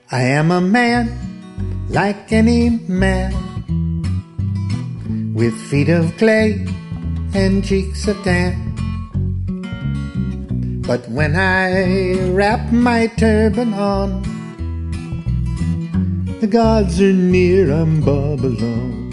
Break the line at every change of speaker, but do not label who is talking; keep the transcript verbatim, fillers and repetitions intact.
I am a man like any man, with feet of clay and cheeks of tan. But when I wrap my turban on, the gods are near, I'm Babylon.